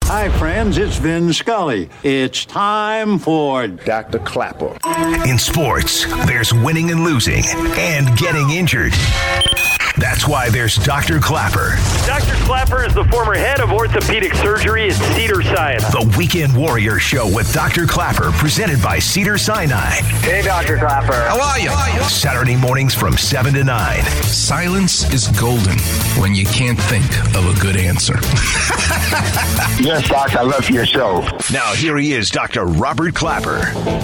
Hi, friends. It's Vin Scully. It's time for Dr. Clapper. In sports, there's winning and losing and getting injured. That's why there's Dr. Clapper. Dr. Clapper is the former head of orthopedic surgery at Cedars-Sinai. The Weekend Warrior Show with Dr. Clapper, presented by Cedars-Sinai. Hey, Dr. Clapper. How are you? Saturday mornings from 7 to 9. Silence is golden when you can't think of a good answer. Yes, Doc, I love your show. Now, here he is, Dr. Robert Clapper.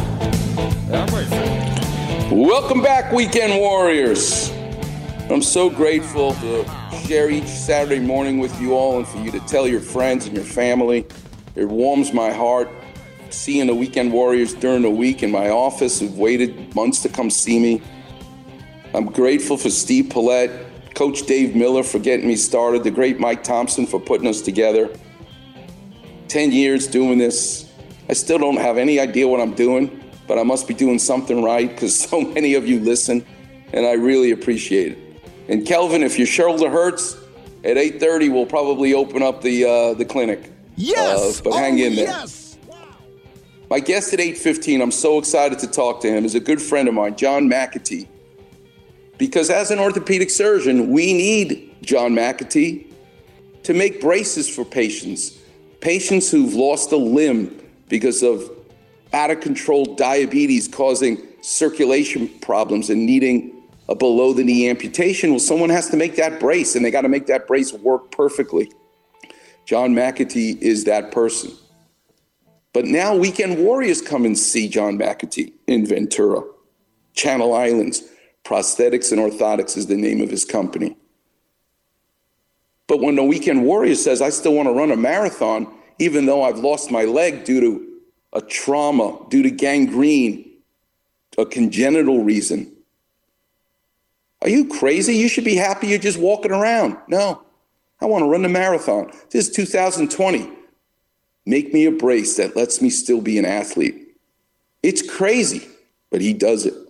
Welcome back, Weekend Warriors. I'm so grateful to share each Saturday morning with you all and for you to tell your friends and your family. It warms my heart seeing the Weekend Warriors during the week in my office who've waited months to come see me. I'm grateful for Steve Paulette, Coach Dave Miller for getting me started, the great Mike Thompson for putting us together. 10 years doing this. I still don't have any idea what I'm doing, but I must be doing something right because so many of you listen, and I really appreciate it. And Kelvin, if your shoulder hurts, at 8:30 we'll probably open up the clinic. Yes, but hang in there. Yes. My guest at 8:15, I'm so excited to talk to him, is a good friend of mine, John McAtee. Because as an orthopedic surgeon, we need John McAtee to make braces for patients who've lost a limb because of out-of-control diabetes causing circulation problems and needing a below-the-knee amputation. Well, someone has to make that brace, and they got to make that brace work perfectly. John McAtee is that person. But now Weekend Warriors come and see John McAtee in Ventura. Channel Islands, Prosthetics and Orthotics is the name of his company. But when the Weekend Warrior says, I still want to run a marathon, even though I've lost my leg due to a trauma, due to gangrene, a congenital reason. Are you crazy? You should be happy you're just walking around. No, I want to run the marathon. This is 2020. Make me a brace that lets me still be an athlete. It's crazy, but he does it.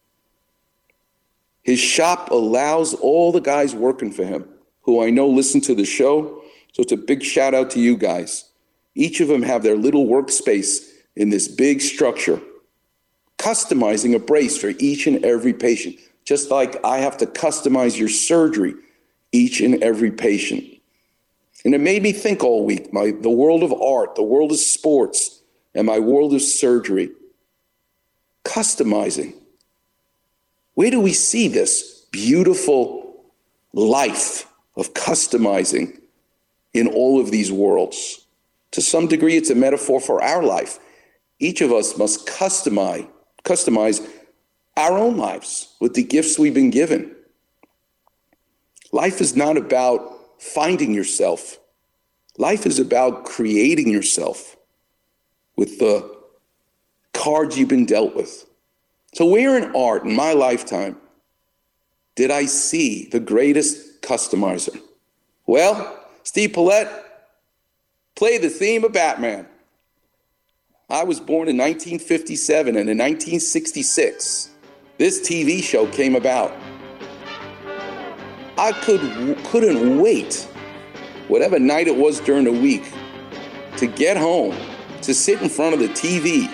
His shop allows all the guys working for him, who I know listen to the show, so it's a big shout out to you guys. Each of them have their little workspace in this big structure, customizing a brace for each and every patient, just like I have to customize your surgery, each and every patient. And it made me think all week, the world of art, the world of sports, and my world of surgery. Customizing. Where do we see this beautiful life of customizing in all of these worlds? To some degree, it's a metaphor for our life. Each of us must customize our own lives with the gifts we've been given. Life is not about finding yourself. Life is about creating yourself with the cards you've been dealt with. So where in art in my lifetime did I see the greatest customizer? Well, Steve Paulette played the theme of Batman. I was born in 1957, and in 1966, this TV show came about. I couldn't wait, whatever night it was during the week, to get home, to sit in front of the TV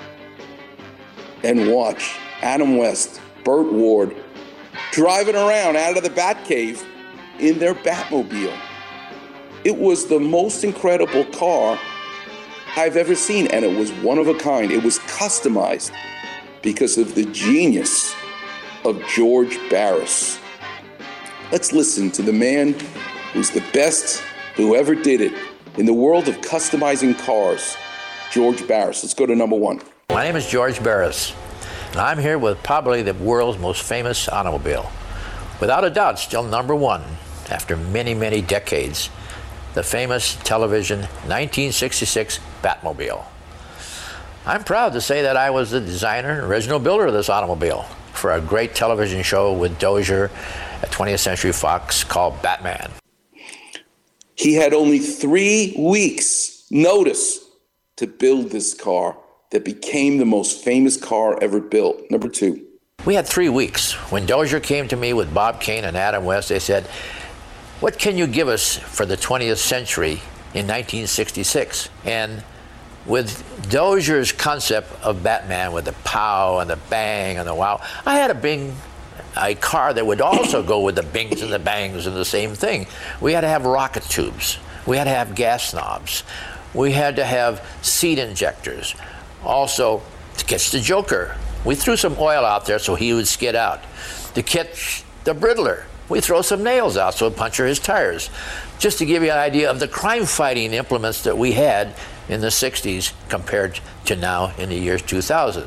and watch Adam West, Burt Ward, driving around out of the Batcave in their Batmobile. It was the most incredible car I've ever seen, and it was one of a kind. It was customized because of the genius of George Barris. Let's listen to the man who's the best who ever did it in the world of customizing cars, George Barris. Let's go to number one. My name is George Barris, and I'm here with probably the world's most famous automobile. Without a doubt, still number one after many, many decades, the famous television 1966 Batmobile. I'm proud to say that I was the designer and original builder of this automobile for a great television show with Dozier at 20th Century Fox called Batman. He had only 3 weeks notice to build this car that became the most famous car ever built. Number two. We had 3 weeks. When Dozier came to me with Bob Kane and Adam West, they said, what can you give us for the 20th century in 1966. And with Dozier's concept of Batman, with the pow and the bang and the wow, I had to bring a car that would also go with the bings and the bangs and the same thing. We had to have rocket tubes. We had to have gas knobs. We had to have seat injectors. Also, to catch the Joker, we threw some oil out there so he would skid out. To catch the Brittler, we throw some nails out so it'd puncture his tires. Just to give you an idea of the crime-fighting implements that we had in the 60s compared to now in the year 2000.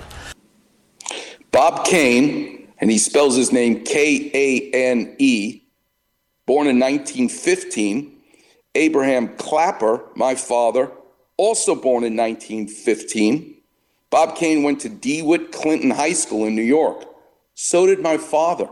Bob Kane, and he spells his name Kane, born in 1915. Abraham Clapper, my father, also born in 1915. Bob Kane went to DeWitt Clinton High School in New York. So did my father.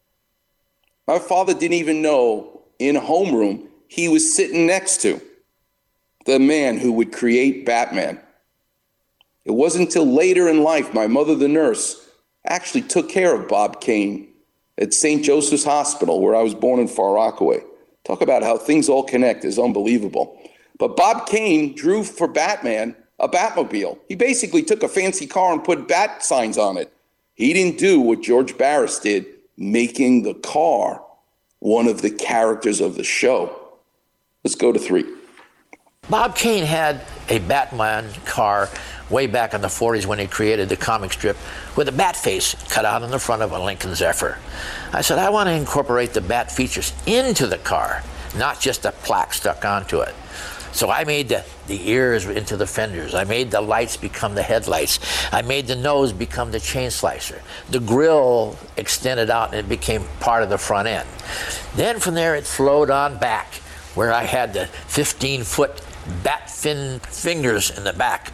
My father didn't even know in homeroom he was sitting next to the man who would create Batman. It wasn't until later in life my mother, the nurse, actually took care of Bob Kane at St. Joseph's Hospital, where I was born in Far Rockaway. Talk about how things all connect is unbelievable. But Bob Kane drew for Batman a Batmobile. He basically took a fancy car and put bat signs on it. He didn't do what George Barris did, making the car one of the characters of the show. Let's go to 3. Bob Kane had a Batman car way back in the 40s when he created the comic strip with a bat face cut out on the front of a Lincoln Zephyr. I said, I want to incorporate the bat features into the car, not just a plaque stuck onto it. So I made the ears into the fenders. I made the lights become the headlights. I made the nose become the chain slicer. The grill extended out and it became part of the front end. Then from there it flowed on back, where I had the 15-foot bat fin fingers in the back.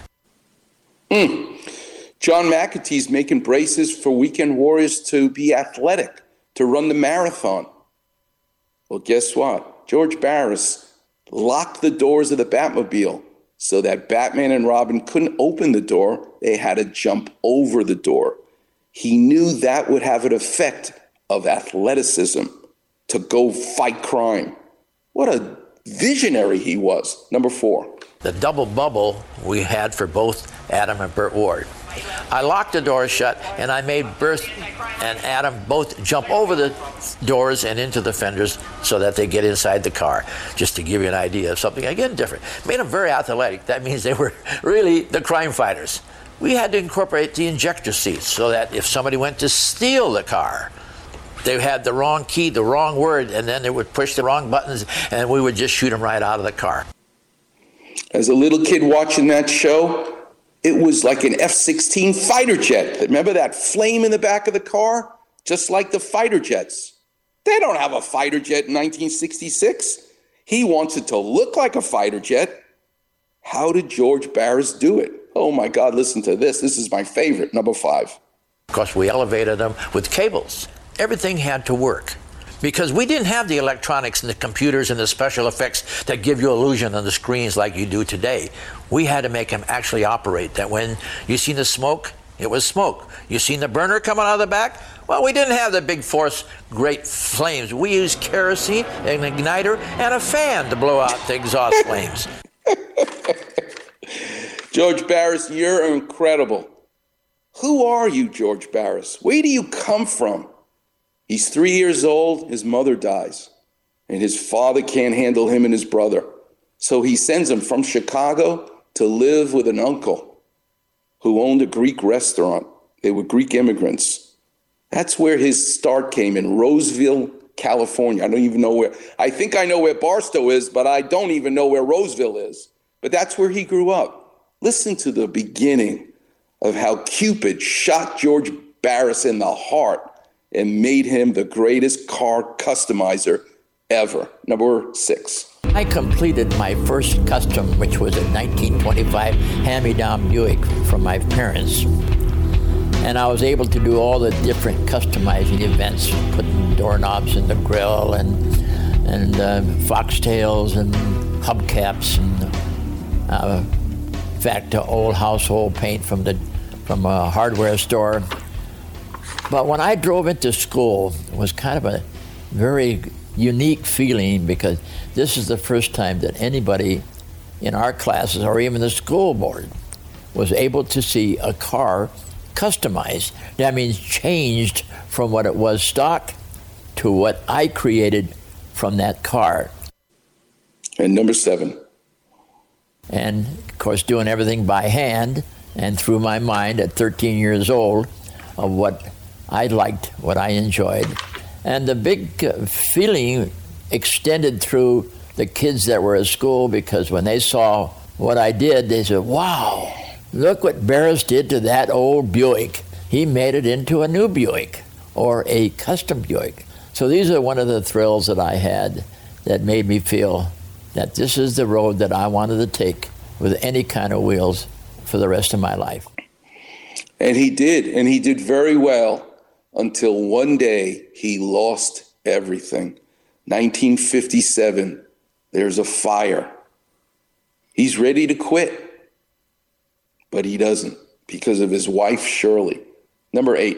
John McAtee's making braces for weekend warriors to be athletic, to run the marathon. Well, guess what? George Barris locked the doors of the Batmobile so that Batman and Robin couldn't open the door. They had to jump over the door. He knew that would have an effect of athleticism to go fight crime. What a visionary he was. Number 4. The double bubble we had for both Adam and Burt Ward. I locked the doors shut, and I made Burt and Adam both jump over the doors and into the fenders so that they get inside the car, just to give you an idea of something, again, different. Made them very athletic. That means they were really the crime fighters. We had to incorporate the injector seats so that if somebody went to steal the car, they had the wrong key, the wrong word, and then they would push the wrong buttons, and we would just shoot them right out of the car. As a little kid watching that show, it was like an F-16 fighter jet. Remember that flame in the back of the car? Just like the fighter jets. They don't have a fighter jet in 1966. He wants it to look like a fighter jet. How did George Barris do it? Oh my God, listen to this. This is my favorite, number 5. Of course, we elevated them with cables. Everything had to work. Because we didn't have the electronics and the computers and the special effects that give you illusion on the screens like you do today. We had to make them actually operate. That when you seen the smoke, it was smoke. You seen the burner coming out of the back? Well, we didn't have the big force, great flames. We used kerosene, an igniter, and a fan to blow out the exhaust flames. George Barris, you're incredible. Who are you, George Barris? Where do you come from? He's 3 years old, his mother dies, and his father can't handle him and his brother. So he sends him from Chicago to live with an uncle who owned a Greek restaurant. They were Greek immigrants. That's where his start came, in Roseville, California. I don't even know where. I think I know where Barstow is, but I don't even know where Roseville is. But that's where he grew up. Listen to the beginning of how Cupid shot George Barris in the heart and made him the greatest car customizer ever. Number 6. I completed my first custom, which was a 1925 hand-me-down Buick from my parents. And I was able to do all the different customizing events, putting doorknobs in the grill and foxtails and hubcaps and in fact, old household paint from a hardware store. But when I drove into school, it was kind of a very unique feeling because this is the first time that anybody in our classes or even the school board was able to see a car customized. That means changed from what it was stock to what I created from that car. And number 7. And, of course, doing everything by hand and through my mind at 13 years old of what I liked, what I enjoyed. And the big feeling extended through the kids that were at school, because when they saw what I did, they said, wow, look what Barris did to that old Buick. He made it into a new Buick or a custom Buick. So these are one of the thrills that I had that made me feel that this is the road that I wanted to take with any kind of wheels for the rest of my life. And he did very well until one day he lost everything. 1957, there's a fire. He's ready to quit, but he doesn't because of his wife, Shirley. Number 8.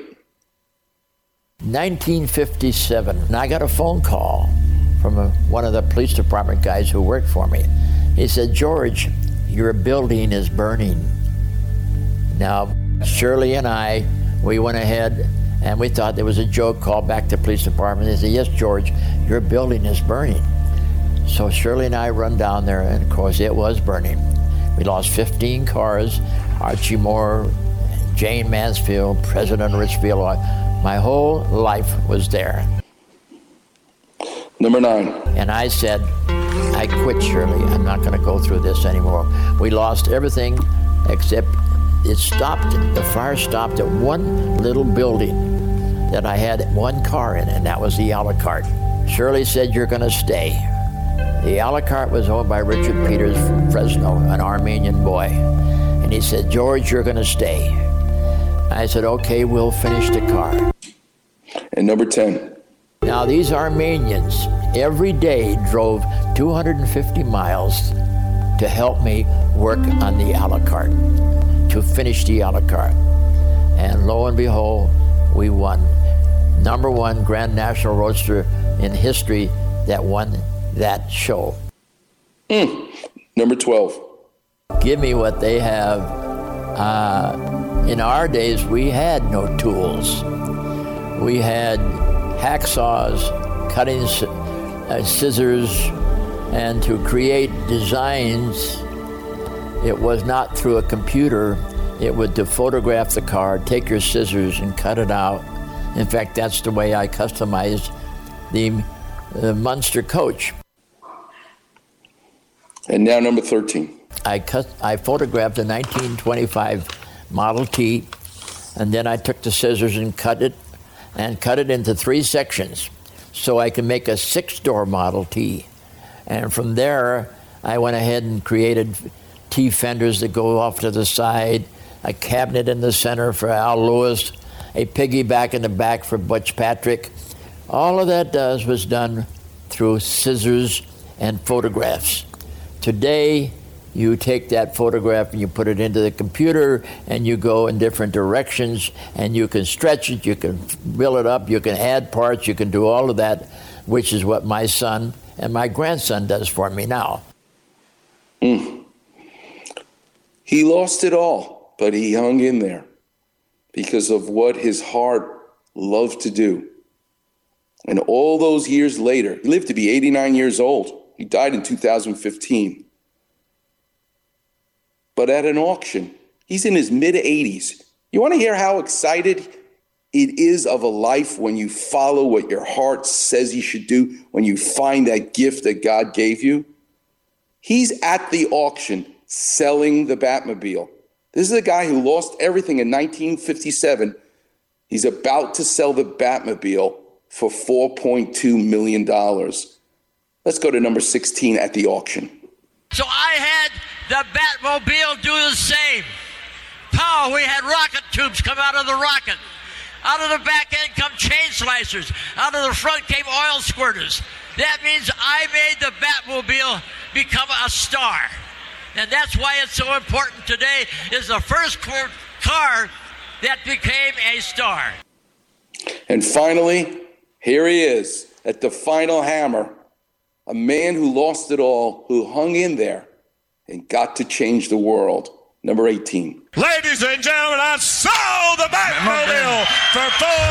1957, and I got a phone call from one of the police department guys who worked for me. He said, George, your building is burning. Now, Shirley and I, we went ahead and we thought there was a joke, called back to the police department. They said, yes, George, your building is burning. So Shirley and I run down there, and of course it was burning. We lost 15 cars, Archie Moore, Jane Mansfield, President Richfield. My whole life was there. Number 9. And I said, I quit, Shirley. I'm not going to go through this anymore. We lost everything except it stopped. The fire stopped at one little building that I had one car in, and that was the a la carte. Shirley said, you're going to stay. The a la carte was owned by Richard Peters from Fresno, an Armenian boy. And he said, George, you're going to stay. I said, okay, we'll finish the car. And number 10. Now, these Armenians every day drove 250 miles to help me work on the a la carte, to finish the a la carte. And lo and behold, we won. Number 1 Grand National Roadster in history that won that show. Number 12. Give me what they have. In our days, we had no tools. We had hacksaws, cutting scissors, and to create designs, it was not through a computer. It would to photograph the car, take your scissors and cut it out. In fact, that's the way I customized the Munster coach. And now number 13. I photographed a 1925 Model T, and then I took the scissors and cut it into 3 sections so I could make a 6-door Model T. And from there, I went ahead and created T fenders that go off to the side, a cabinet in the center for Al Lewis, a piggyback in the back for Butch Patrick. All of that was done through scissors and photographs. Today, you take that photograph and you put it into the computer and you go in different directions and you can stretch it, you can build it up, you can add parts, you can do all of that, which is what my son and my grandson does for me now. He lost it all, but he hung in there because of what his heart loved to do. And all those years later, he lived to be 89 years old. He died in 2015. But at an auction, he's in his mid-80s. You want to hear how excited it is of a life when you follow what your heart says you should do, when you find that gift that God gave you? He's at the auction selling the Batmobile. This is a guy who lost everything in 1957. He's about to sell the Batmobile for $4.2 million. Let's go to number 16 at the auction. So I had the Batmobile do the same. Power, we had rocket tubes come out of the rocket. Out of the back end come chain slicers. Out of the front came oil squirters. That means I made the Batmobile become a star. And that's why it's so important today, is the first car that became a star. And finally, here he is at the final hammer, a man who lost it all, who hung in there and got to change the world. Number 18. Ladies and gentlemen, I sold the Batmobile for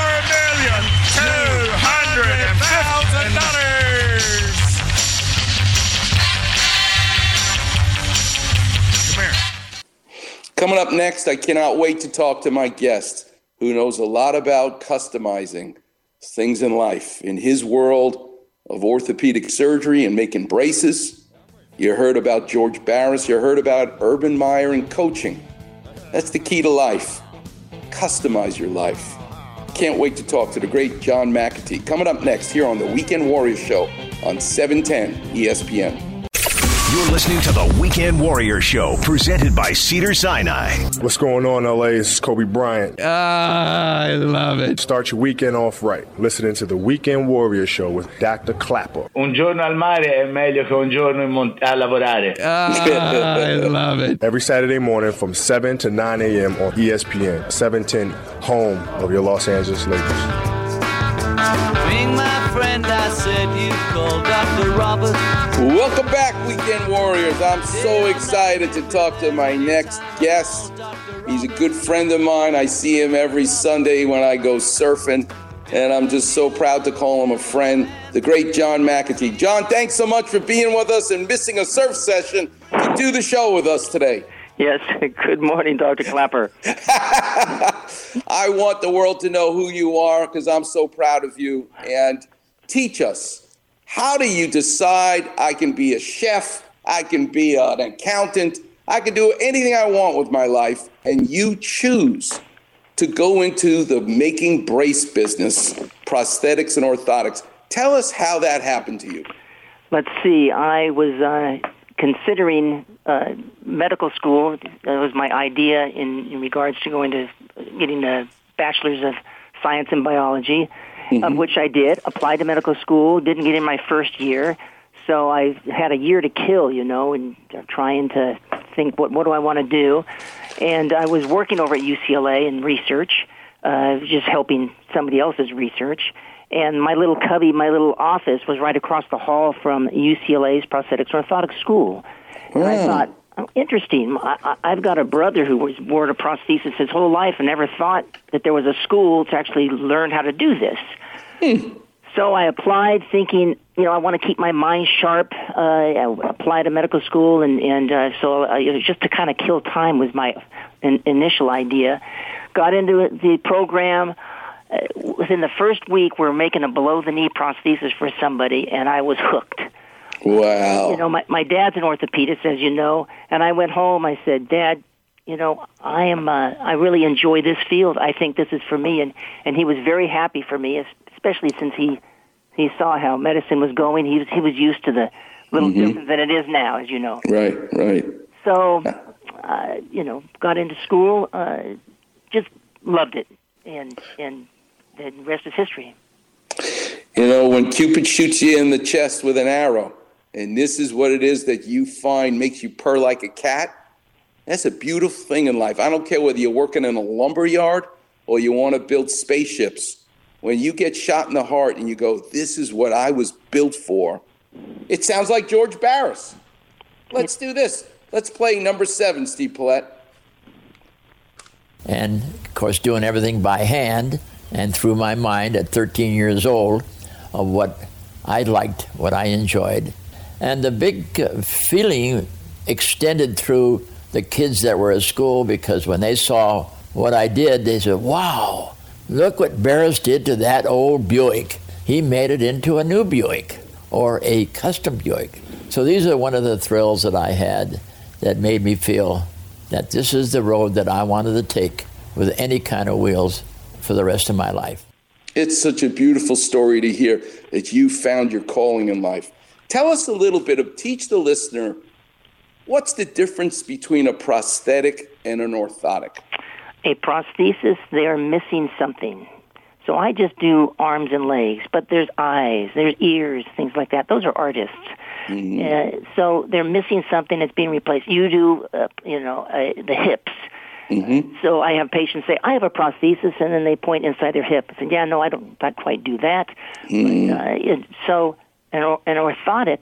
$4,250,000. Come here. Coming up next, I cannot wait to talk to my guest who knows a lot about customizing things in life. In his world of orthopedic surgery and making braces, you heard about George Barris, you heard about Urban Meyer and coaching. That's the key to life. Customize your life. Can't wait to talk to the great John McAtee. Coming up next here on the Weekend Warriors Show on 710 ESPN. You're listening to the Weekend Warriors Show, presented by Cedars-Sinai. What's going on, LA? This is Kobe Bryant. I love it. Start your weekend off right. Listening to the Weekend Warriors Show with Dr. Clapper. Un giorno al mare è meglio che un giorno a lavorare. I love it. Every Saturday morning from 7 to 9 a.m. on ESPN, 710, home of your Los Angeles Lakers. Ring my friend, I said you called Dr. Robert. Welcome back, Weekend Warriors. I'm so excited to talk to my next guest. He's a good friend of mine. I see him every Sunday when I go surfing, and I'm just so proud to call him a friend, the great John McAtee. John, thanks so much for being with us and missing a surf session to do the show with us today. Yes, good morning, Dr. Clapper. I want the world to know who you are because I'm so proud of you. And teach us, how do you decide I can be a chef, I can be an accountant, I can do anything I want with my life, and you choose to go into the making brace business, prosthetics and orthotics. Tell us how that happened to you. Let's see, I was considering medical school. That was my idea in regards to getting a bachelor's of science in biology, of which I did. Applied to medical school, didn't get in my first year, so I had a year to kill, and trying to think, what do I want to do? And I was working over at UCLA in research, just helping somebody else's research. And my little cubby, my little office was right across the hall from UCLA's prosthetics and orthotics school. And I thought, interesting. I've got a brother who wore a prosthesis his whole life and never thought that there was a school to actually learn how to do this. So I applied thinking, I want to keep my mind sharp. I applied to medical school, and so it was just to kind of kill time was my initial idea. Got into the program. Within the first week, we're making a below-the-knee prosthesis for somebody, and I was hooked. Wow. My dad's an orthopedist, as you know, and I went home. I said, Dad, I really enjoy this field. I think this is for me, and he was very happy for me, especially since he saw how medicine was going. He was used to the little different than it is now, as you know. Right. So, got into school, just loved it, and the rest is history. When Cupid shoots you in the chest with an arrow, and this is what it is that you find makes you purr like a cat, that's a beautiful thing in life. I don't care whether you're working in a lumber yard or you want to build spaceships. When you get shot in the heart and you go, this is what I was built for, it sounds like George Barris. Let's do this. Let's play number 7, Steve Paulette. And, of course, doing everything by hand and through my mind at 13 years old of what I liked, what I enjoyed. And the big feeling extended through the kids that were at school, because when they saw what I did, they said, wow, look what Barris did to that old Buick. He made it into a new Buick or a custom Buick. So these are one of the thrills that I had that made me feel that this is the road that I wanted to take with any kind of wheels for the rest of my life. It's such a beautiful story to hear that you found your calling in life. Tell us a little bit teach the listener, what's the difference between a prosthetic and an orthotic? A prosthesis, they are missing something. So I just do arms and legs, but there's eyes, there's ears, things like that. Those are artists. So they're missing something that's being replaced. You do, the hips. So I have patients say, I have a prosthesis, and then they point inside their hip. I say, I don't not quite do that. So an orthotic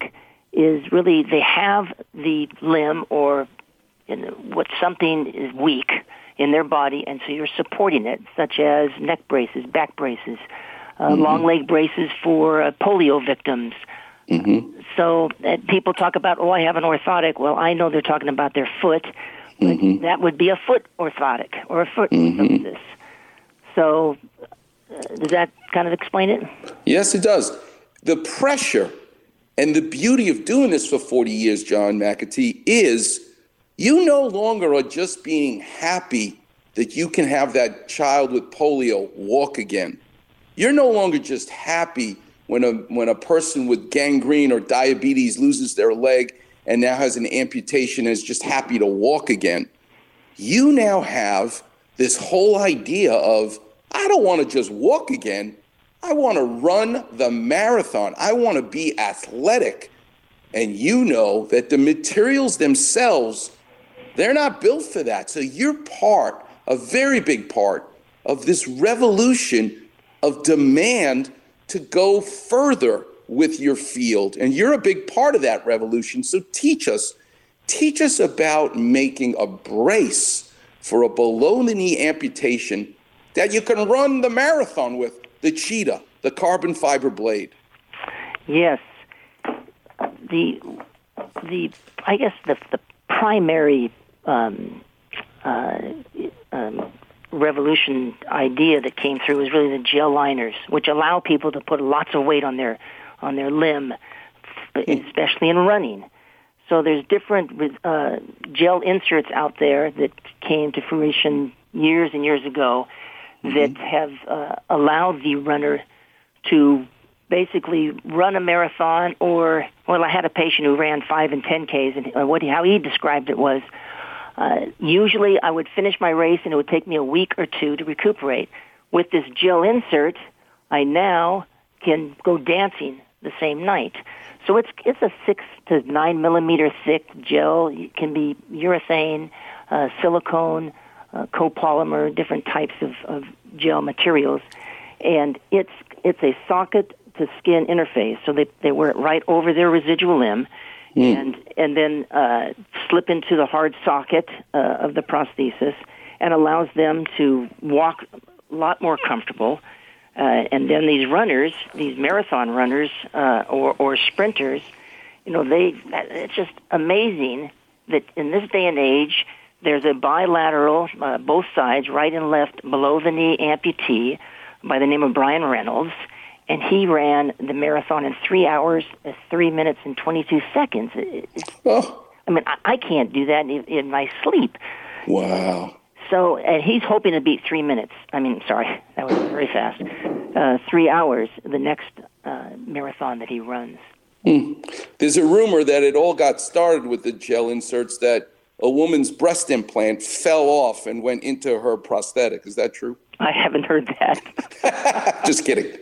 is really they have the limb or what something is weak in their body, and so you're supporting it, such as neck braces, back braces, long leg braces for polio victims. So people talk about, I have an orthotic. Well, I know they're talking about their foot, but that would be a foot orthotic or a foot orthosis. So does that kind of explain it? Yes, it does. The pressure and the beauty of doing this for 40 years, John McAtee, is you no longer are just being happy that you can have that child with polio walk again. You're no longer just happy when a person with gangrene or diabetes loses their leg and now has an amputation and is just happy to walk again. You now have this whole idea of, I don't want to just walk again. I want to run the marathon. I want to be athletic. And you know that the materials themselves, they're not built for that. So you're part, a very big part, of this revolution of demand to go further with your field. And you're a big part of that revolution. So teach us about making a brace for a below-the-knee amputation that you can run the marathon with, the Cheetah, the carbon fiber blade. Yes. The I guess the primary revolution idea that came through was really the gel liners, which allow people to put lots of weight on their limb, especially in running. So there's different gel inserts out there that came to fruition years and years ago that have allowed the runner to basically run a marathon I had a patient who ran 5 and 10Ks, and how he described it was, usually I would finish my race and it would take me a week or two to recuperate. With this gel insert, I now can go dancing the same night. So it's a 6 to 9 millimeter thick gel. It can be urethane, silicone, copolymer, different types of gel materials, and it's a socket to skin interface. So they wear it right over their residual limb, and then slip into the hard socket of the prosthesis, and allows them to walk a lot more comfortable. And then these runners, these marathon runners or sprinters, it's just amazing that in this day and age, there's a bilateral, both sides, right and left, below-the-knee amputee by the name of Brian Reynolds, and he ran the marathon in 3 hours, 3 minutes, and 22 seconds. I mean, I can't do that in my sleep. Wow. So, and he's hoping to beat 3 minutes. Sorry, that was very fast. 3 hours, the next marathon that he runs. There's a rumor that it all got started with the gel inserts, that a woman's breast implant fell off and went into her prosthetic. Is that true? I haven't heard that. Just kidding.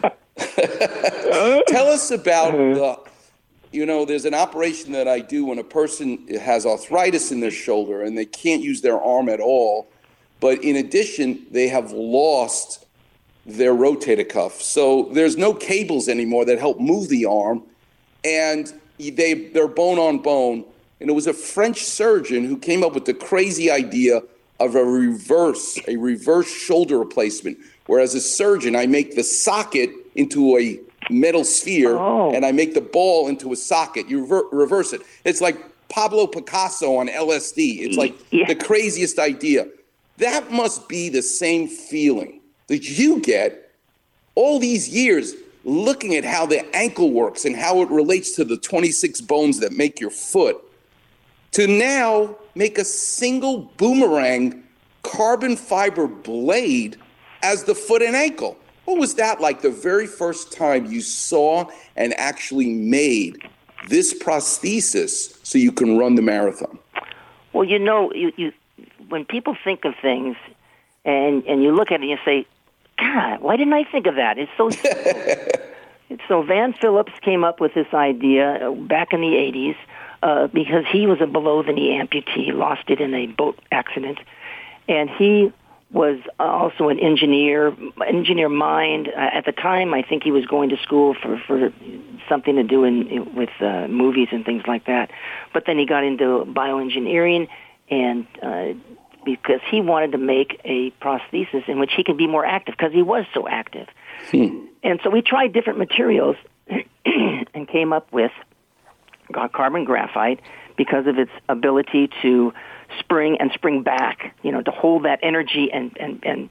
Tell us about there's an operation that I do when a person has arthritis in their shoulder and they can't use their arm at all. But in addition, they have lost their rotator cuff. So there's no cables anymore that help move the arm. And they're bone on bone. And it was a French surgeon who came up with the crazy idea of a reverse shoulder replacement. Where as a surgeon, I make the socket into a metal sphere, and I make the ball into a socket. You reverse it. It's like Pablo Picasso on LSD. It's like the craziest idea. That must be the same feeling that you get all these years looking at how the ankle works and how it relates to the 26 bones that make your foot, to now make a single boomerang carbon fiber blade as the foot and ankle. What was that like the very first time you saw and actually made this prosthesis so you can run the marathon? Well, you when people think of things and you look at it and you say, God, why didn't I think of that? It's so simple. So Van Phillips came up with this idea back in the 80s because he was a below-the-knee amputee, lost it in a boat accident, and he was also an engineer mind. At the time, I think he was going to school for something to do with movies and things like that. But then he got into bioengineering, and because he wanted to make a prosthesis in which he could be more active, because he was so active. And so we tried different materials and came up with carbon graphite because of its ability to spring back, to hold that energy and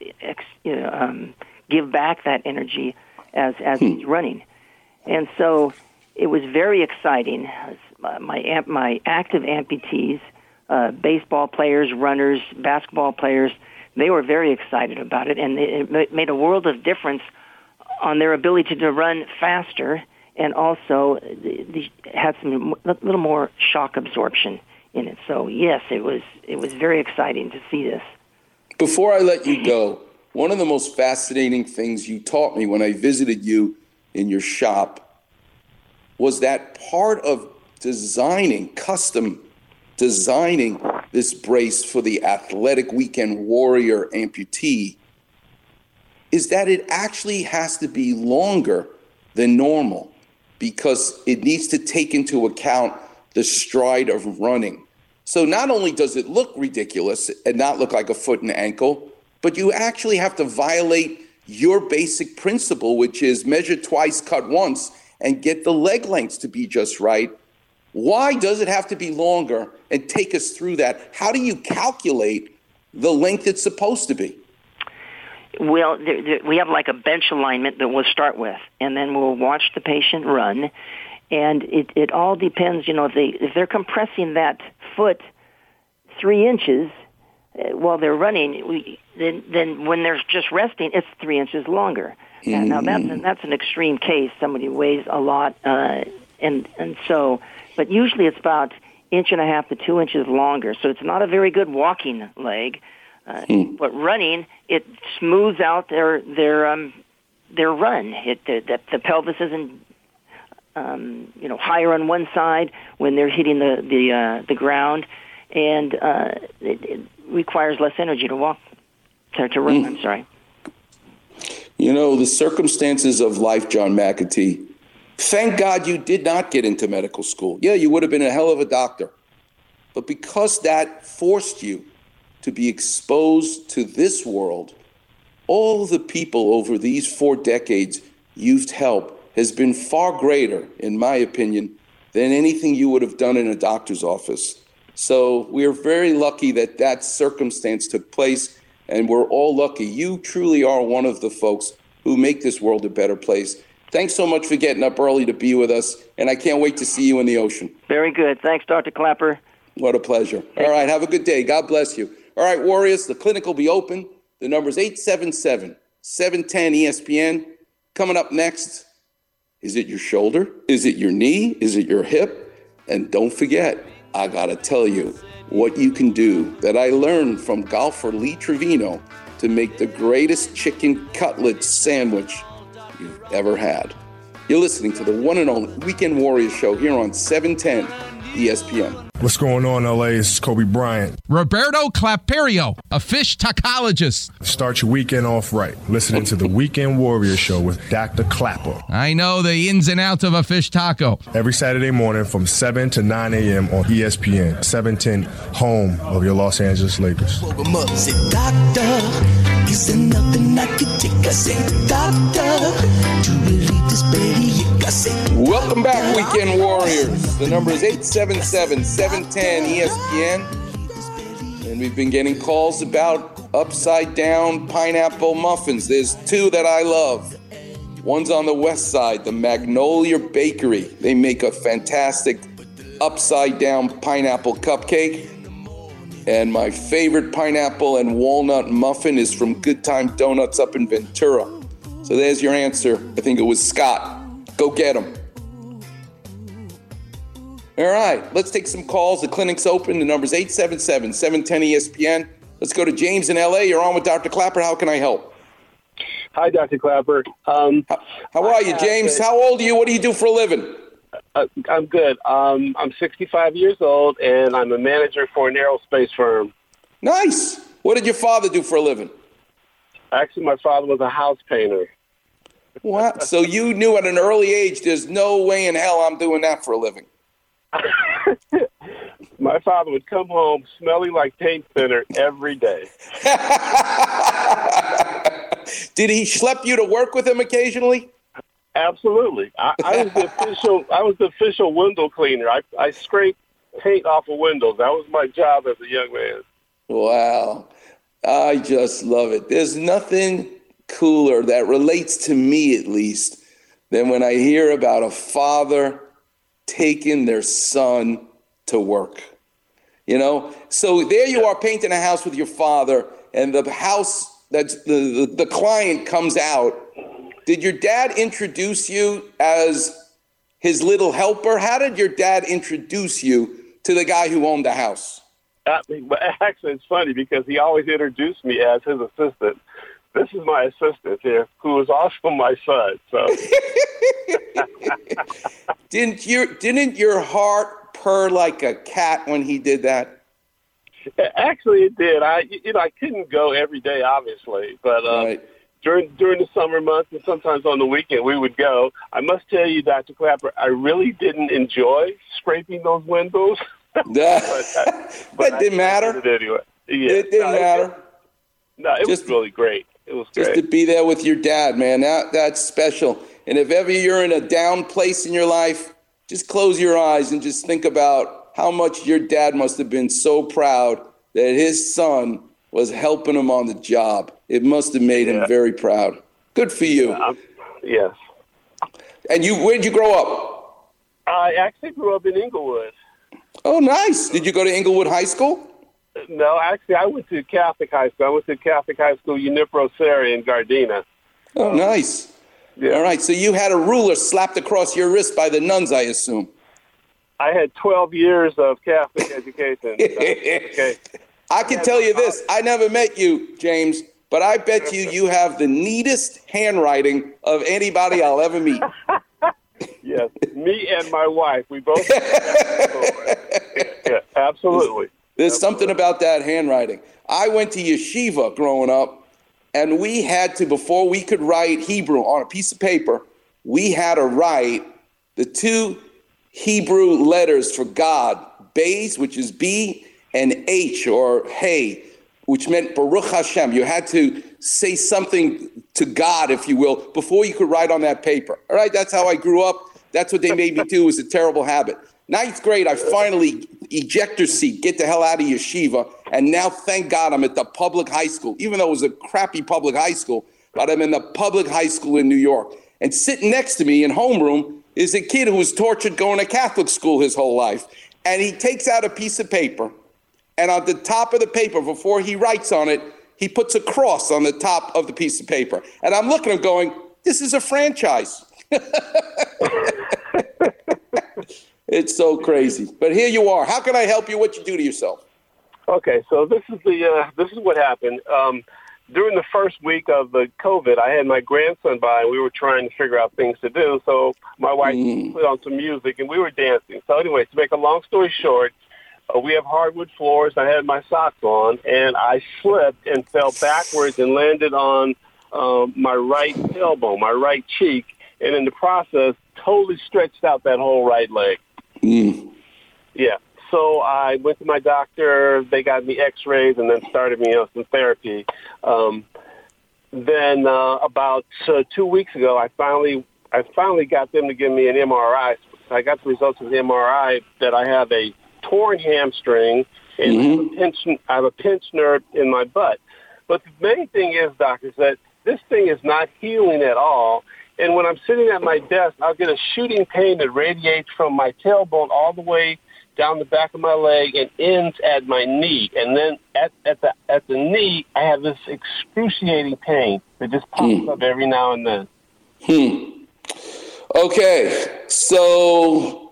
give back that energy as he's running. And so it was very exciting. My active amputees, baseball players, runners, basketball players, they were very excited about it, and it made a world of difference on their ability to run faster, and also had some little more shock absorption in it. So yes, it was very exciting to see this. Before I let you go, one of the most fascinating things you taught me when I visited you in your shop was that part of custom designing this brace for the athletic weekend warrior amputee is that it actually has to be longer than normal because it needs to take into account the stride of running. So not only does it look ridiculous and not look like a foot and ankle, but you actually have to violate your basic principle, which is measure twice, cut once, and get the leg lengths to be just right. Why does it have to be longer? And take us through that. How do you calculate the length it's supposed to be? Well, we have like a bench alignment that we'll start with, and then we'll watch the patient run. And it all depends, if they're compressing that foot 3 inches while they're running, then when they're just resting, it's 3 inches longer. And now that's an extreme case. Somebody weighs a lot, and so, but usually it's about 1.5 to 2 inches longer. So it's not a very good walking leg. But running, it smooths out their run. The pelvis isn't higher on one side when they're hitting the ground, and it requires less energy to walk to run. I'm sorry. The circumstances of life, John McAtee. Thank God you did not get into medical school. Yeah, you would have been a hell of a doctor, but because that forced you to be exposed to this world, all the people over these 4 decades you've helped has been far greater, in my opinion, than anything you would have done in a doctor's office. So we are very lucky that circumstance took place, and we're all lucky. You truly are one of the folks who make this world a better place. Thanks so much for getting up early to be with us, and I can't wait to see you in the ocean. Very good. Thanks, Dr. Clapper. What a pleasure. All right, have a good day. God bless you. All right, Warriors, the clinic will be open. The number is 877-710-ESPN. Coming up next, is it your shoulder? Is it your knee? Is it your hip? And don't forget, I got to tell you what you can do that I learned from golfer Lee Trevino to make the greatest chicken cutlet sandwich you've ever had. You're listening to the one and only Weekend Warriors show here on 710 ESPN. What's going on, LA? It's Kobe Bryant. Roberto Claperio, a fish tacologist. Start your weekend off right. Listening to the Weekend Warrior Show with Dr. Clapper. I know the ins and outs of a fish taco. Every Saturday morning from 7 to 9 a.m. on ESPN, 710, home of your Los Angeles Lakers. Welcome back, Weekend Warriors. The number is 877-710-ESPN. And we've been getting calls about upside-down pineapple muffins. There's 2 that I love. One's on the west side, the Magnolia Bakery. They make a fantastic upside-down pineapple cupcake. And my favorite pineapple and walnut muffin is from Good Time Donuts up in Ventura. So there's your answer. I think it was Scott. Go get them. All right, let's take some calls. The clinic's open. The number's 877-710-ESPN. Let's go to James in L.A. You're on with Dr. Clapper. How can I help? Hi, Dr. Clapper. How are you, James? How old are you? What do you do for a living? I'm good. I'm 65 years old, and I'm a manager for an aerospace firm. Nice. What did your father do for a living? Actually, my father was a house painter. What? So you knew at an early age, there's no way in hell I'm doing that for a living. My father would come home smelling like paint thinner every day. Did he schlep you to work with him occasionally? Absolutely. I was the official window cleaner. I scraped paint off of windows. That was my job as a young man. Wow. I just love it. There's nothing cooler that relates to me, at least, than when I hear about a father taking their son to work. You know, so there you are painting a house with your father, and the house that's the client comes out. Did your dad introduce you as his little helper? How did your dad introduce you to the guy who owned the house? Actually, it's funny because he always introduced me as his assistant. This is my assistant here, who is also my son. So, didn't your heart purr like a cat when he did that? Actually, it did. I couldn't go every day, obviously, but right. during the summer months and sometimes on the weekend, we would go. I must tell you, Dr. Clapper, I really didn't enjoy scraping those windows. but that didn't matter. It anyway. Yeah. It didn't matter. It was really great. It was just great. to be there with your dad, man. That's special. And if ever you're in a down place in your life, just close your eyes and just think about how much your dad must have been so proud that his son was helping him on the job. It must have made him very proud. Good for you. Yes. And where'd you grow up? I actually grew up in Inglewood. Oh, nice. Did you go to Inglewood High School? No, actually, I went to Catholic High School. I went to Catholic High School, Unipro Seri in Gardena. Oh, nice. Yeah. All right, so you had a ruler slapped across your wrist by the nuns, I assume. I had 12 years of Catholic education. Okay. I can tell you this. I never met you, James, but I bet you have the neatest handwriting of anybody I'll ever meet. Yes, me and my wife, we both. Yeah, absolutely. There's something about that handwriting. I went to yeshiva growing up, and we had to, before we could write Hebrew on a piece of paper, we had to write the two Hebrew letters for God, Beis, which is B, and H, or Hey, which meant Baruch Hashem. You had to say something to God, if you will, before you could write on that paper. All right, that's how I grew up. That's what they made me do. It was a terrible habit. Ninth grade, I finally, ejector seat, get the hell out of yeshiva. And now, thank God, I'm at the public high school, even though it was a crappy public high school, but I'm in the public high school in New York. And sitting next to me in homeroom is a kid who was tortured going to Catholic school his whole life. And he takes out a piece of paper, and on the top of the paper, before he writes on it, he puts a cross on the top of the piece of paper. And I'm looking at him going, this is a franchise. It's so crazy. But here you are. How can I help you? What you do to yourself? Okay, so this is what happened. During the first week of the COVID, I had my grandson by, and we were trying to figure out things to do. So my wife put on some music, and we were dancing. So anyway, to make a long story short, we have hardwood floors. I had my socks on, and I slipped and fell backwards and landed on my right elbow, my right cheek, and in the process, totally stretched out that whole right leg. Yeah. So I went to my doctor. They got me X-rays and then started me on some therapy. Then about 2 weeks ago, I finally got them to give me an MRI. I got the results of the MRI that I have a torn hamstring and I have a pinched nerve in my butt. But the main thing is, doctor, that this thing is not healing at all. And when I'm sitting at my desk, I'll get a shooting pain that radiates from my tailbone all the way down the back of my leg and ends at my knee. And then at the knee, I have this excruciating pain that just pops up every now and then. Okay, so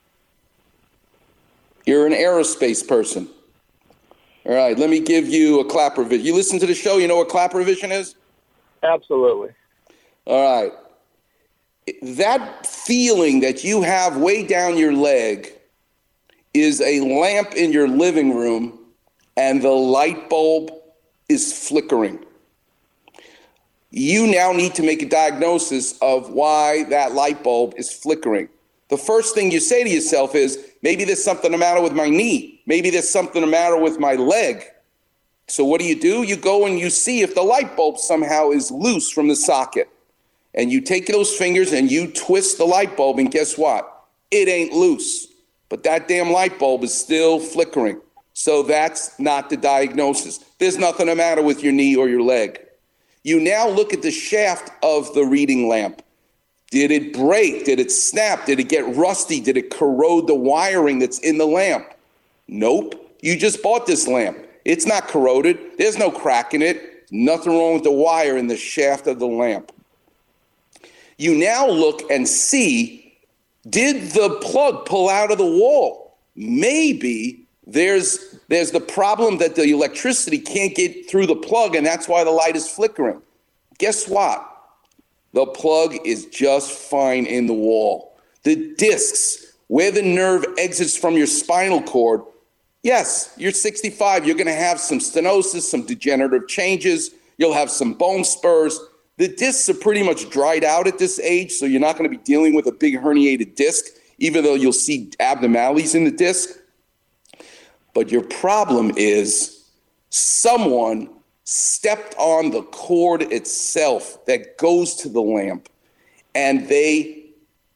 you're an aerospace person. All right, let me give you a Clapper vision. You listen to the show, you know what Clapper vision is? Absolutely. All right. That feeling that you have way down your leg is a lamp in your living room, and the light bulb is flickering. You now need to make a diagnosis of why that light bulb is flickering. The first thing you say to yourself is, maybe there's something the matter with my knee. Maybe there's something the matter with my leg. So what do? You go and you see if the light bulb somehow is loose from the socket. And you take those fingers and you twist the light bulb, and guess what? It ain't loose. But that damn light bulb is still flickering. So that's not the diagnosis. There's nothing the matter with your knee or your leg. You now look at the shaft of the reading lamp. Did it break? Did it snap? Did it get rusty? Did it corrode the wiring that's in the lamp? Nope. You just bought this lamp. It's not corroded. There's no crack in it. Nothing wrong with the wire in the shaft of the lamp. You now look and see, did the plug pull out of the wall? Maybe there's the problem that the electricity can't get through the plug, and that's why the light is flickering. Guess what? The plug is just fine in the wall. The discs, where the nerve exits from your spinal cord, yes, you're 65. You're going to have some stenosis, some degenerative changes. You'll have some bone spurs. The discs are pretty much dried out at this age, so you're not going to be dealing with a big herniated disc, even though you'll see abnormalities in the disc. But your problem is someone stepped on the cord itself that goes to the lamp, and they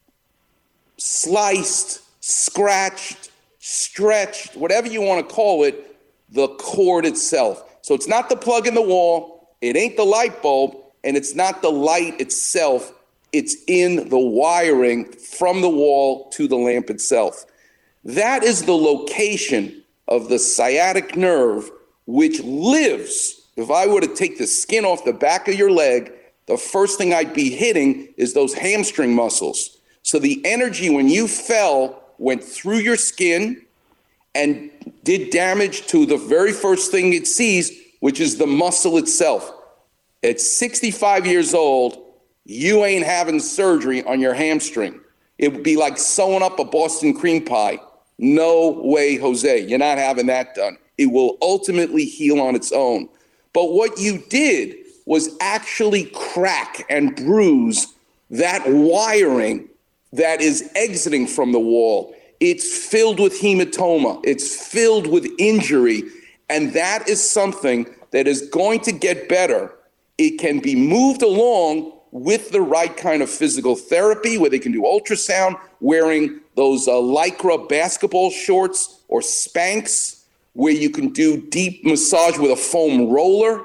sliced, scratched, stretched, whatever you want to call it, the cord itself. So it's not the plug in the wall, it ain't the light bulb, and it's not the light itself. It's in the wiring from the wall to the lamp itself. That is the location of the sciatic nerve, which lives. If I were to take the skin off the back of your leg, the first thing I'd be hitting is those hamstring muscles. So the energy when you fell went through your skin and did damage to the very first thing it sees, which is the muscle itself. At 65 years old, you ain't having surgery on your hamstring. It would be like sewing up a Boston cream pie. No way, Jose. You're not having that done. It will ultimately heal on its own. But what you did was actually crack and bruise that wiring that is exiting from the wall. It's filled with hematoma. It's filled with injury. And that is something that is going to get better. It can be moved along with the right kind of physical therapy, where they can do ultrasound, wearing those Lycra basketball shorts or Spanx, where you can do deep massage with a foam roller,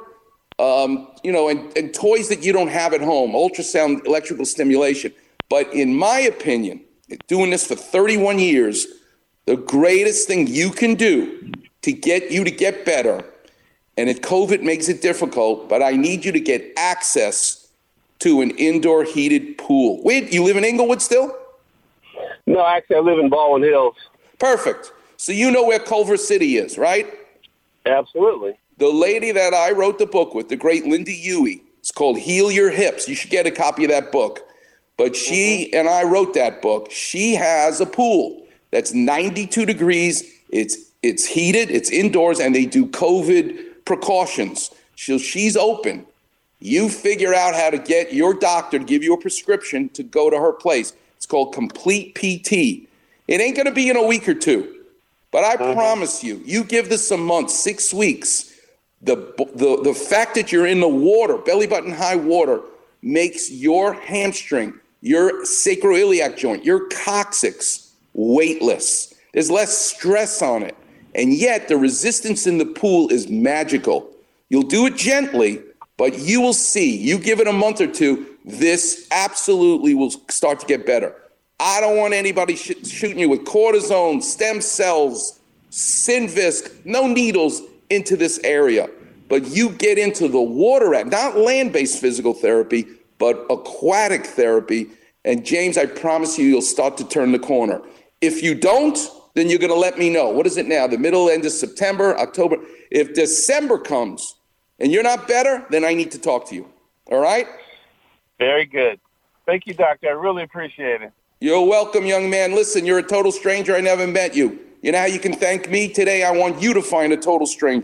and toys that you don't have at home, ultrasound, electrical stimulation. But in my opinion, doing this for 31 years, the greatest thing you can do to get you to get better, and COVID makes it difficult, but I need you to get access to an indoor heated pool. Wait, you live in Inglewood still? No, actually, I live in Baldwin Hills. Perfect. So you know where Culver City is, right? Absolutely. The lady that I wrote the book with, the great Linda Huey, it's called Heal Your Hips. You should get a copy of that book. But she and I wrote that book. She has a pool that's 92 degrees. It's heated, it's indoors, and they do COVID precautions. She's open. You figure out how to get your doctor to give you a prescription to go to her place. It's called Complete PT. It ain't going to be in a week or two, but I promise you, you give this a month, 6 weeks, the fact that you're in the water, belly button high water, makes your hamstring, your sacroiliac joint, your coccyx weightless. There's less stress on it. And yet the resistance in the pool is magical. You'll do it gently, but you will see, you give it a month or two, this absolutely will start to get better. I don't want anybody shooting you with cortisone, stem cells, Synvisc, no needles into this area. But you get into the water, not land-based physical therapy, but aquatic therapy. And James, I promise you'll start to turn the corner. If you don't, then you're going to let me know. What is it now? The middle, end of September, October. If December comes and you're not better, then I need to talk to you. All right? Very good. Thank you, doctor. I really appreciate it. You're welcome, young man. Listen, you're a total stranger. I never met you. You know how you can thank me? Today, I want you to find a total stranger.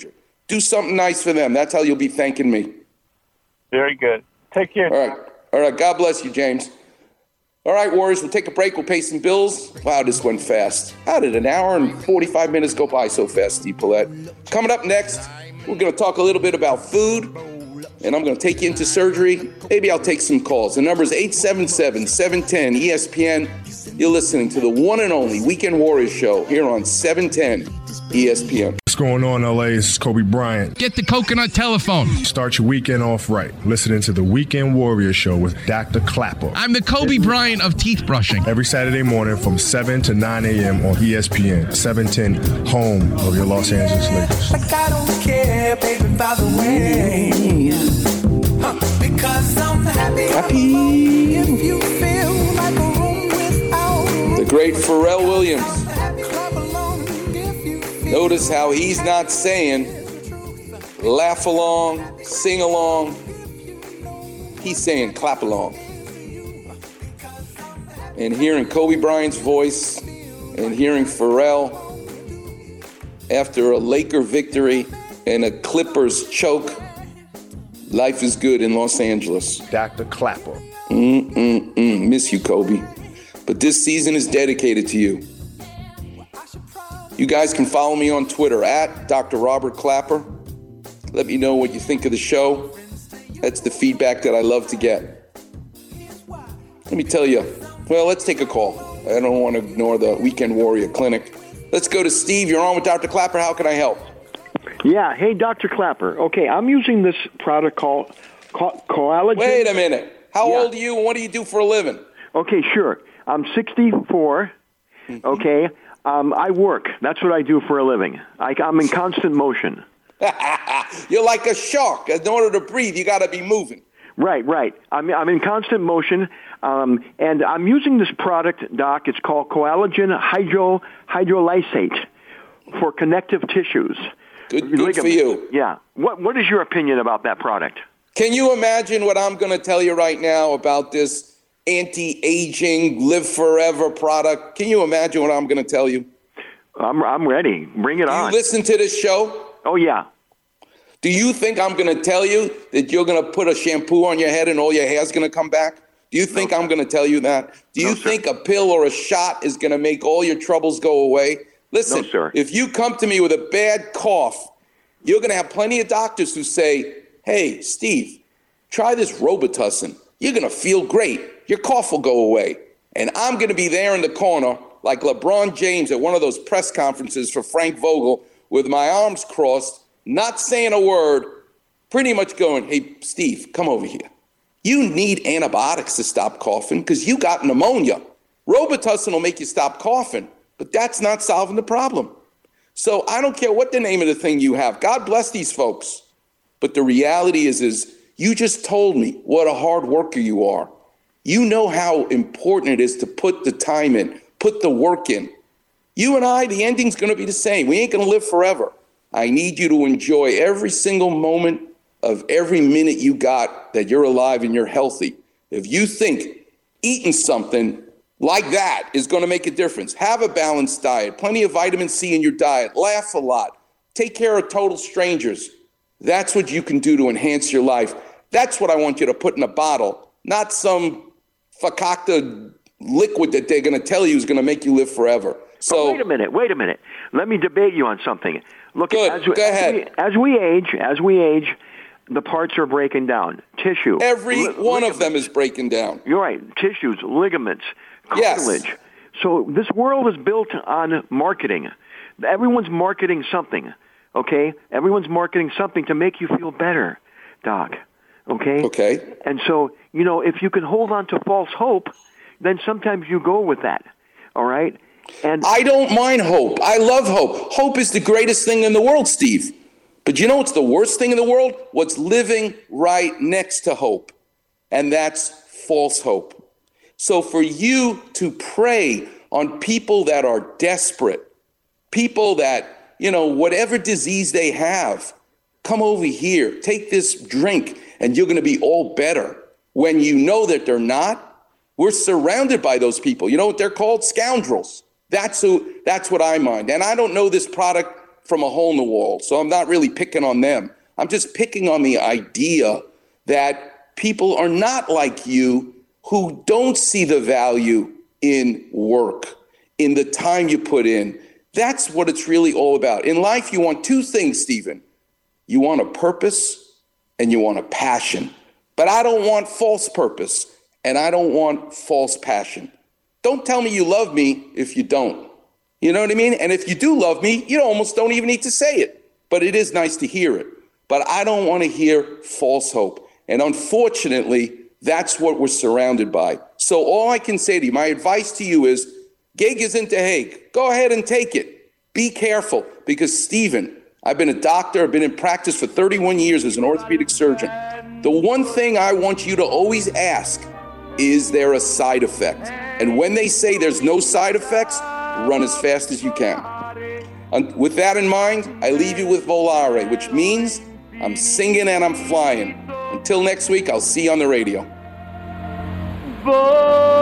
Do something nice for them. That's how you'll be thanking me. Very good. Take care. All right. God bless you, James. All right, Warriors, we'll take a break. We'll pay some bills. Wow, this went fast. How did an hour and 45 minutes go by so fast, Steve Paulette? Coming up next, we're going to talk a little bit about food, and I'm going to take you into surgery. Maybe I'll take some calls. The number is 877-710-ESPN. You're listening to the one and only Weekend Warriors show here on 710 ESPN. What's going on, LA? This is Kobe Bryant. Get the coconut telephone. Start your weekend off right. Listening to the Weekend Warrior Show with Dr. Clapper. I'm the Kobe Bryant of teeth brushing. Every Saturday morning from 7 to 9 a.m. on ESPN, 710, home of your Los Angeles Lakers. Like I don't care, baby, by the way. Because I'm happy. If you feel like a room without the great Pharrell Williams. Notice how he's not saying laugh along, sing along. He's saying clap along. And hearing Kobe Bryant's voice and hearing Pharrell after a Laker victory and a Clippers choke, life is good in Los Angeles. Dr. Clapper. Miss you, Kobe. But this season is dedicated to you. You guys can follow me on Twitter at Dr. Robert Clapper. Let me know what you think of the show. That's the feedback that I love to get. Let me tell you. Well, let's take a call. I don't want to ignore the Weekend Warrior Clinic. Let's go to Steve. You're on with Dr. Clapper. How can I help? Yeah. Hey, Dr. Clapper. Okay, I'm using this product called Collagen. Wait a minute. How old are you and what do you do for a living? Okay, sure. I'm 64. Okay. I work. That's what I do for a living. I'm in constant motion. You're like a shark. In order to breathe, you got to be moving. Right. I'm in constant motion, and I'm using this product, Doc. It's called Collagen Hydrolysate for connective tissues. Good for you. Yeah. What is your opinion about that product? Can you imagine what I'm going to tell you right now about this anti-aging, live forever product? Can you imagine what I'm going to tell you? I'm ready. Bring it on. You listen to this show? Oh, yeah. Do you think I'm going to tell you that you're going to put a shampoo on your head and all your hair's going to come back? Do you think I'm going to tell you that? Do you think a pill or a shot is going to make all your troubles go away? Listen, if you come to me with a bad cough, you're going to have plenty of doctors who say, hey, Steve, try this Robitussin. You're going to feel great. Your cough will go away. And I'm going to be there in the corner like LeBron James at one of those press conferences for Frank Vogel with my arms crossed, not saying a word, pretty much going, hey, Steve, come over here. You need antibiotics to stop coughing because you got pneumonia. Robitussin will make you stop coughing, but that's not solving the problem. So I don't care what the name of the thing you have. God bless these folks. But the reality is you just told me what a hard worker you are. You know how important it is to put the time in, put the work in. You and I, the ending's going to be the same. We ain't going to live forever. I need you to enjoy every single moment of every minute you got that you're alive and you're healthy. If you think eating something like that is going to make a difference, have a balanced diet, plenty of vitamin C in your diet, laugh a lot, take care of total strangers. That's what you can do to enhance your life. That's what I want you to put in a bottle, not some fakakta liquid that they're going to tell you is going to make you live forever. So wait a minute. Let me debate you on something. Look, go ahead. As we age, the parts are breaking down. Tissue. Every one of them is breaking down. You're right. Tissues, ligaments, cartilage. Yes. So this world is built on marketing. Everyone's marketing something, okay? Everyone's marketing something to make you feel better, Doc, okay? Okay. And so, if you can hold on to false hope, then sometimes you go with that, all right? And I don't mind hope. I love hope. Hope is the greatest thing in the world, Steve. But you know what's the worst thing in the world? What's living right next to hope. And that's false hope. So for you to prey on people that are desperate, people that, whatever disease they have, come over here, take this drink, and you're going to be all better. When you know that they're not, we're surrounded by those people. You know what they're called? Scoundrels. That's what I mind. And I don't know this product from a hole in the wall, so I'm not really picking on them. I'm just picking on the idea that people are not like you who don't see the value in work, in the time you put in. That's what it's really all about. In life, you want two things, Stephen. You want a purpose and you want a passion. But I don't want false purpose and I don't want false passion. Don't tell me you love me if you don't. You know what I mean? And if you do love me, you almost don't even need to say it. But it is nice to hear it. But I don't want to hear false hope. And unfortunately, that's what we're surrounded by. So all I can say to you, my advice to you is, gig is into Hague. Go ahead and take it. Be careful, because Stephen, I've been a doctor. I've been in practice for 31 years as an orthopedic surgeon. The one thing I want you to always ask, is there a side effect? And when they say there's no side effects, run as fast as you can. And with that in mind, I leave you with Volare, which means I'm singing and I'm flying. Until next week, I'll see you on the radio.